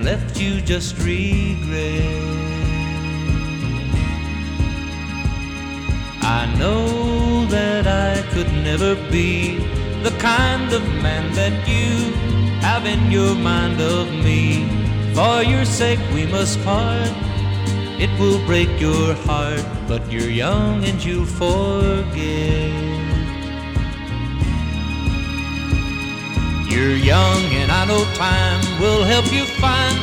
left you just regret. I know that I could never be the kind of man that you have in your mind of me. For your sake we must part. It will break your heart, but you're young and you'll forget. You're young and I know time will help you find